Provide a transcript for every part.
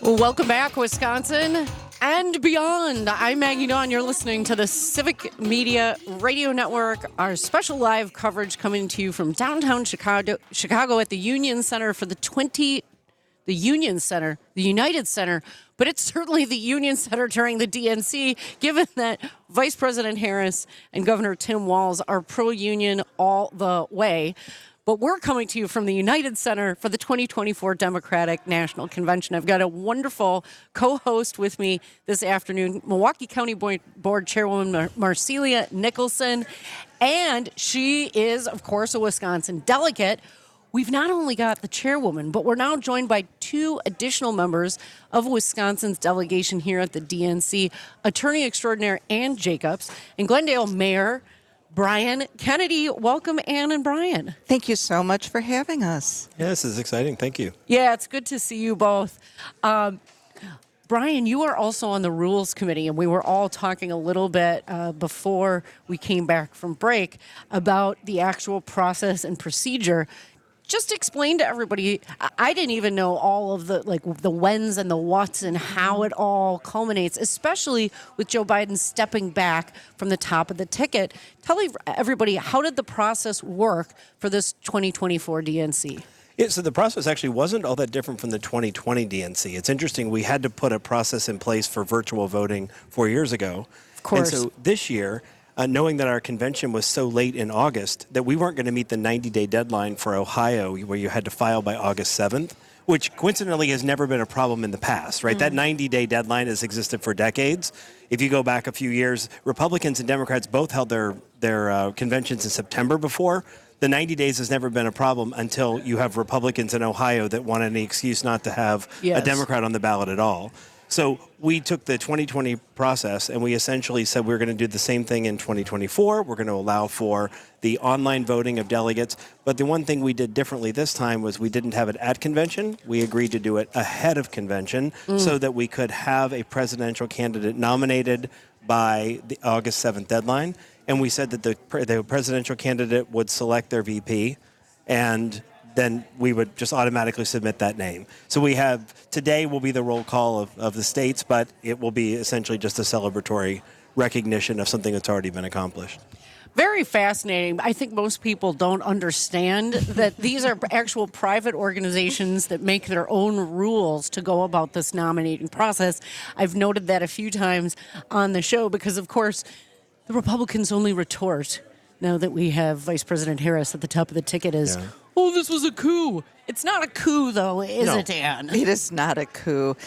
Welcome back, Wisconsin and beyond. I'm Maggie Dawn. You're listening to the Civic Media Radio Network. Our special live coverage coming to you from downtown Chicago at the Union Center for the United Center, but it's certainly the Union Center during the DNC, given that Vice President Harris and Governor Tim Walz are pro-union all the way. But we're coming to you from the United Center for the 2024 Democratic National Convention. I've got a wonderful co-host with me this afternoon, Milwaukee County Board Chairwoman Marcelia Nicholson, and she is, of course, a Wisconsin delegate. We've not only got the chairwoman, but we're now joined by two additional members of Wisconsin's delegation here at the DNC, Attorney Extraordinaire Ann Jacobs and Glendale Mayor Brian Kennedy. Welcome, Ann and Brian. Thank you so much for having us. Yeah, this is exciting. Thank you. Yeah, it's good to see you both. Brian, you are also on the Rules Committee, and we were all talking a little bit before we came back from break about the actual process and procedure. Just explain to everybody, I didn't even know all of the whens and the whats and how it all culminates, especially with Joe Biden stepping back from the top of the ticket. Tell everybody, how did the process work for this 2024 DNC? Yeah, so the process actually wasn't all that different from the 2020 DNC. It's interesting, we had to put a process in place for virtual voting 4 years ago. Of course. And so this year, knowing that our convention was so late in August, that we weren't going to meet the 90-day deadline for Ohio, where you had to file by August 7th, which coincidentally has never been a problem in the past, right? That 90-day deadline has existed for decades. If you go back a few years, Republicans and Democrats both held their conventions in September before. The 90 days has never been a problem until you have Republicans in Ohio that want any excuse not to have a Democrat on the ballot at all. So we took the 2020 process and we essentially said we're going to do the same thing in 2024. We're going to allow for the online voting of delegates. But the one thing we did differently this time was we didn't have it at convention. We agreed to do it ahead of convention so that we could have a presidential candidate nominated by the August 7th deadline. And we said that the presidential candidate would select their VP, and then we would just automatically submit that name. So today will be the roll call of the states, but it will be essentially just a celebratory recognition of something that's already been accomplished. Very fascinating. I think most people don't understand that these are actual private organizations that make their own rules to go about this nominating process. I've noted that a few times on the show because, of course, the Republicans' only retort now that we have Vice President Harris at the top of the ticket is, oh, this was a coup. It's not a coup, though, is it, Ann? It is not a coup.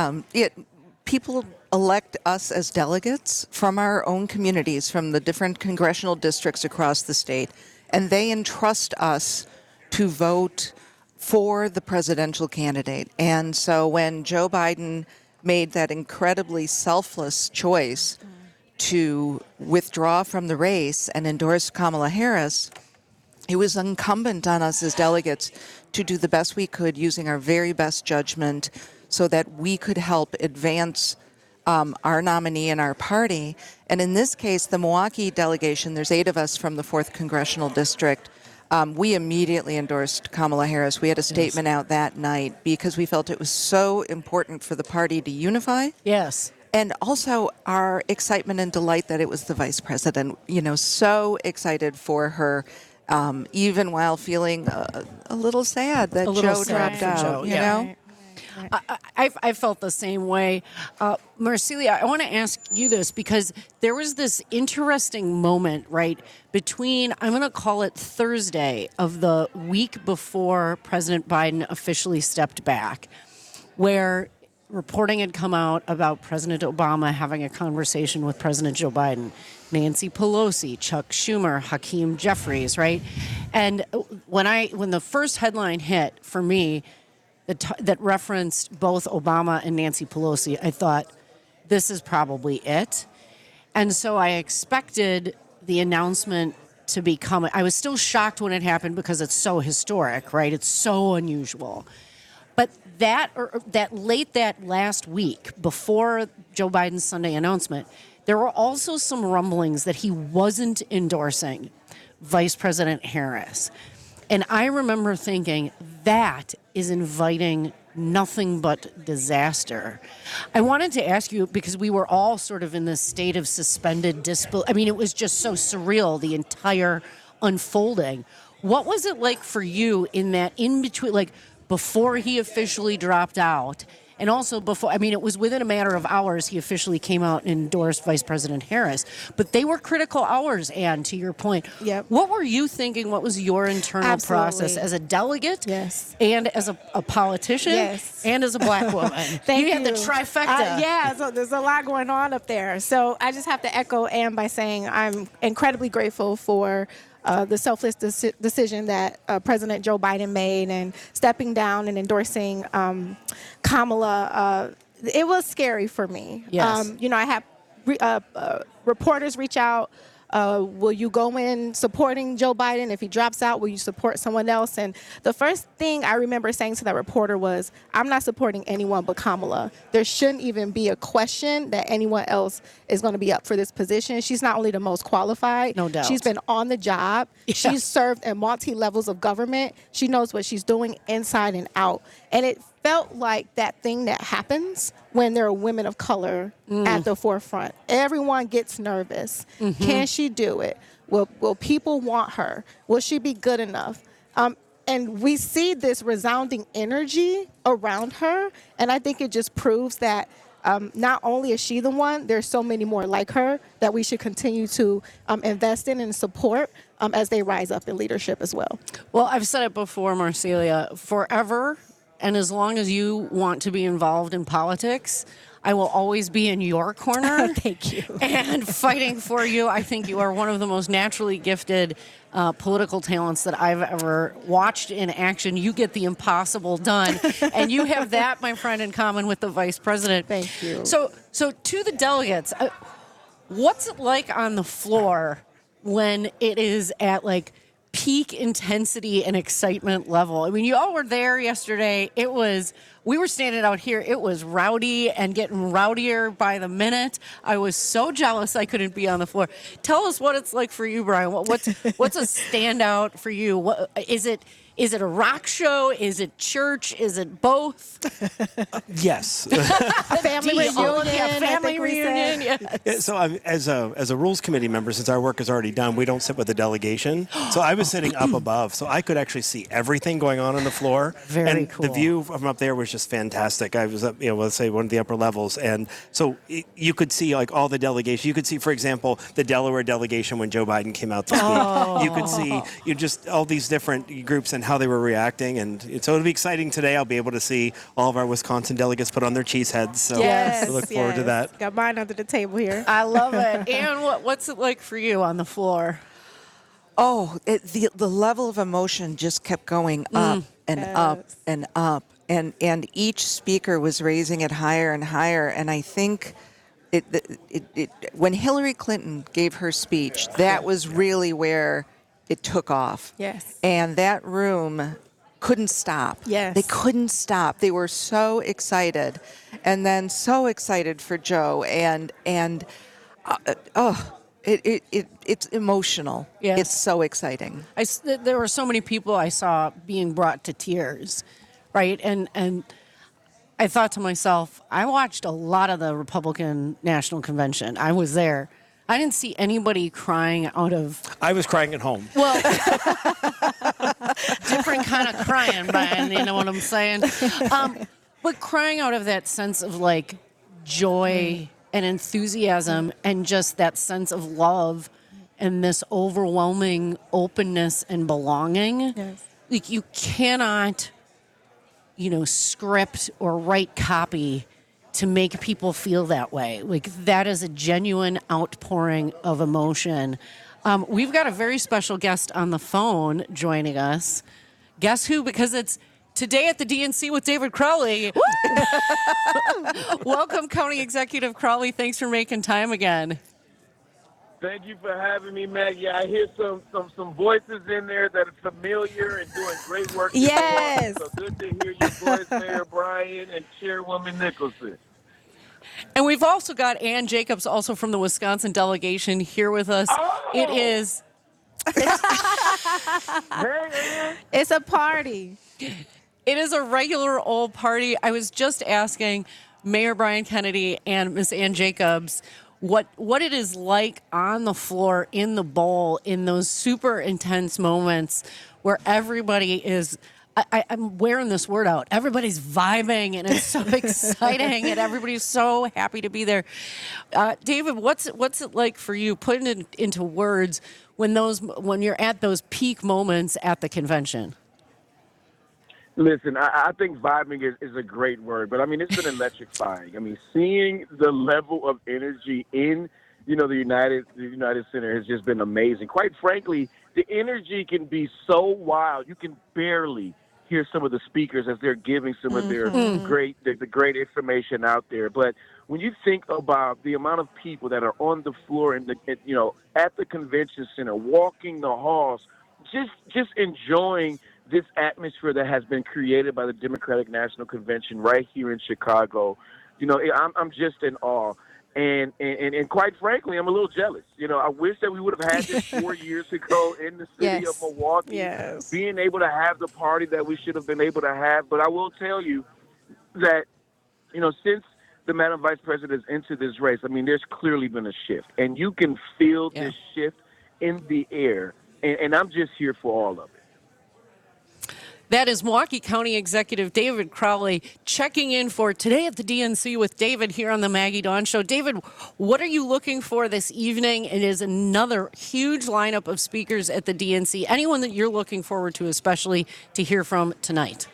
People elect us as delegates from our own communities, from the different congressional districts across the state, and they entrust us to vote for the presidential candidate. And so when Joe Biden made that incredibly selfless choice to withdraw from the race and endorse Kamala Harris, it was incumbent on us as delegates to do the best we could using our very best judgment so that we could help advance our nominee and our party. And in this case, the Milwaukee delegation, there's 8 of us from the 4th Congressional District, we immediately endorsed Kamala Harris. We had a statement out that night because we felt it was so important for the party to unify. Yes. And also our excitement and delight that it was the vice president, so excited for her, even while feeling a little sad that Joe dropped out, you know? I felt the same way. Marcelia, I want to ask you this because there was this interesting moment, right, between, I'm going to call it Thursday of the week before President Biden officially stepped back, where reporting had come out about President Obama having a conversation with President Joe Biden, Nancy Pelosi, Chuck Schumer, Hakeem Jeffries, right? And when the first headline hit for me that referenced both Obama and Nancy Pelosi, I thought, this is probably it. And so I expected the announcement to be coming. I was still shocked when it happened because it's so historic, right? It's so unusual. But that last week before Joe Biden's Sunday announcement, there were also some rumblings that he wasn't endorsing Vice President Harris. And I remember thinking that is inviting nothing but disaster. I wanted to ask you, because we were all sort of in this state of suspended disbelief. I mean, it was just so surreal, the entire unfolding. What was it like for you in that in between, like before he officially dropped out? And also before, I mean, it was within a matter of hours he officially came out and endorsed Vice President Harris. But they were critical hours, Ann, to your point. Yep. What were you thinking? What was your internal Absolutely. process as a delegate? Yes. And as a politician? Yes. And as a black woman? Thank you had the trifecta. Yeah, so there's a lot going on up there. So I just have to echo Ann by saying I'm incredibly grateful for the selfless decision that President Joe Biden made and stepping down and endorsing Kamala. It was scary for me. Yes. I have reporters reach out. Will you go in supporting Joe Biden? If he drops out, will you support someone else? And the first thing I remember saying to that reporter was, I'm not supporting anyone but Kamala. There shouldn't even be a question that anyone else is going to be up for this position. She's not only the most qualified. No doubt. She's been on the job. Yeah. She's served in multi-levels of government. She knows what she's doing inside and out. And it felt like that thing that happens when there are women of color at the forefront. Everyone gets nervous. Can she do it? Will people want her? Will she be good enough? And we see this resounding energy around her, and I think it just proves that not only is she the one, there's so many more like her that we should continue to invest in and support as they rise up in leadership as well. Well, I've said it before, Marcelia, forever, and as long as you want to be involved in politics, I will always be in your corner. Thank you. And fighting for you. I think you are one of the most naturally gifted political talents that I've ever watched in action. You get the impossible done. And you have that, my friend, in common with the vice president. Thank you. So to the delegates, what's it like on the floor when it is at like peak intensity and excitement level? I mean, you all were there yesterday. We were standing out here. It was rowdy and getting rowdier by the minute. I was so jealous I couldn't be on the floor. Tell us what it's like for you, Brian. What's a standout for you? What is it? Is it a rock show? Is it church? Is it both? Yes. Family reunion. I Family think we reunion. said. Yes. So as a rules committee member, since our work is already done, we don't sit with the delegation. So I was sitting up above, so I could actually see everything going on the floor. Very and cool. The view from up there was just fantastic. I was up, let's say one of the upper levels, and so you could see like all the delegation. You could see, for example, the Delaware delegation when Joe Biden came out to speak. You could see just all these different groups and how they were reacting, and so it'll be exciting today. I'll be able to see all of our Wisconsin delegates put on their cheese heads. So Yes, I look forward to yes. that. Got mine under the table here. I love it. And what's it like for you on the floor? Oh, the level of emotion just kept going up and up and up, and each speaker was raising it higher and higher. And I think when Hillary Clinton gave her speech, that was really where it took off. Yes. And that room couldn't stop. Yes. They couldn't stop. They were so excited, and then so excited for Joe, and it's emotional. Yes. It's so exciting. There were so many people I saw being brought to tears, right? And I thought to myself, I watched a lot of the Republican National Convention. I was there. I didn't see anybody crying out of, I was crying at home. well, different kind of crying, Brian, you know what I'm saying? But crying out of that sense of like joy and enthusiasm and just that sense of love and this overwhelming openness and belonging. Yes. Like you cannot, script or write copy to make people feel that way. Like that is a genuine outpouring of emotion. We've got a very special guest on the phone joining us. Guess who? Because it's Today at the DNC with David Crowley. Welcome, County Executive Crowley. Thanks for making time again. Thank you for having me, Maggie. I hear some voices in there that are familiar and doing great work. Yes. So good to hear your voice, Mayor Brian and Chairwoman Nicholson. And we've also got Ann Jacobs, also from the Wisconsin delegation, here with us. Oh! It is. Hey, Ann. It's a party. It is a regular old party. I was just asking Mayor Brian Kennedy and Miss Ann Jacobs what it is like on the floor in the bowl in those super intense moments where everybody is. I'm wearing this word out. Everybody's vibing and it's so exciting and everybody's so happy to be there. David, what's it like for you putting it into words when you're at those peak moments at the convention? Listen, I think vibing is a great word, but I mean, it's been electrifying. I mean, seeing the level of energy in, the United Center has just been amazing. Quite frankly, the energy can be so wild. You can barely hear some of the speakers as they're giving some of their the great information out there. But when you think about the amount of people that are on the floor at the convention center, walking the halls, just enjoying this atmosphere that has been created by the Democratic National Convention right here in Chicago, I'm just in awe. And quite frankly, I'm a little jealous. I wish that we would have had this 4 years ago in the city of Milwaukee, being able to have the party that we should have been able to have. But I will tell you that, since the Madam Vice President is into this race, I mean, there's clearly been a shift. And you can feel this shift in the air. And I'm just here for all of it. That is Milwaukee County Executive David Crowley checking in for Today at the DNC with David here on the Maggie Dawn Show. David, what are you looking for this evening? It is another huge lineup of speakers at the DNC. Anyone that you're looking forward to, especially to hear from tonight?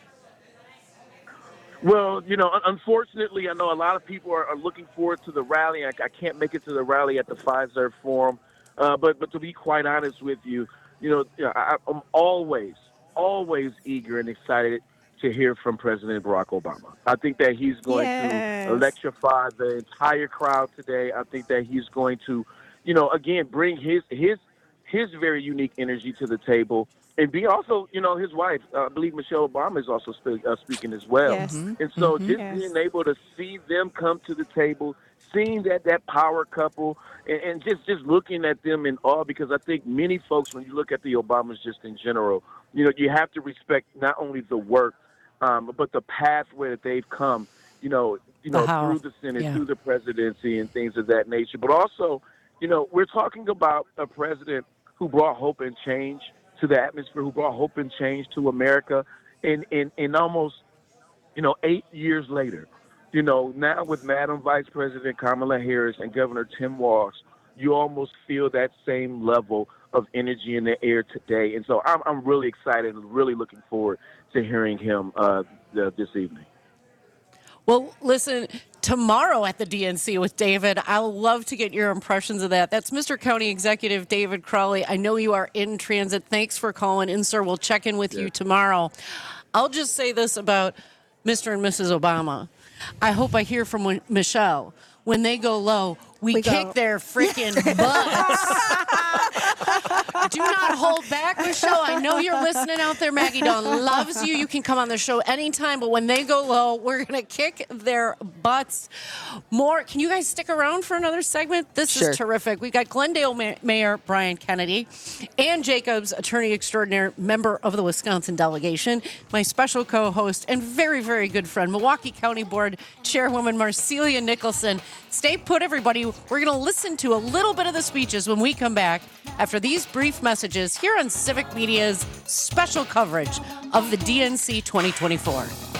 Well, unfortunately, I know a lot of people are looking forward to the rally. I can't make it to the rally at the Pfizer Forum. But to be quite honest with you, I'm always eager and excited to hear from President Barack Obama. I think that he's going to electrify the entire crowd today. I think that he's going to, again, bring his very unique energy to the table. And be also, his wife, I believe Michelle Obama is also speaking as well. Yes. And so just being able to see them come to the table, seeing that power couple, and just looking at them in awe, because I think many folks, when you look at the Obamas just in general, you have to respect not only the work, but the pathway that they've come, through the Senate, through the presidency and things of that nature. But also, we're talking about a president who brought hope and change to the atmosphere, who brought hope and change to America. And almost, 8 years later, now with Madam Vice President Kamala Harris and Governor Tim Walz, you almost feel that same level of energy in the air today. And so I'm really excited and really looking forward to hearing him this evening. Well, listen, tomorrow at the DNC with David, I'll love to get your impressions of that. That's Mr. County Executive David Crowley. I know you are in transit. Thanks for calling in, sir. We'll check in with you tomorrow. I'll just say this about Mr. and Mrs. Obama. I hope I hear from Michelle. When they go low, we kick their freaking butts. Do not hold back, Michelle. I know you're listening out there. Maggie Dawn loves you. You can come on the show anytime, but when they go low, we're going to kick their butts. More. Can you guys stick around for another segment? This is terrific. We got Glendale Mayor Brian Kennedy, Ann Jacobs, attorney extraordinaire, member of the Wisconsin delegation, my special co-host and very, very good friend, Milwaukee County Board Chairwoman Marcelia Nicholson. Stay put, everybody. We're going to listen to a little bit of the speeches when we come back after these brief messages here on Civic Media's special coverage of the DNC 2024.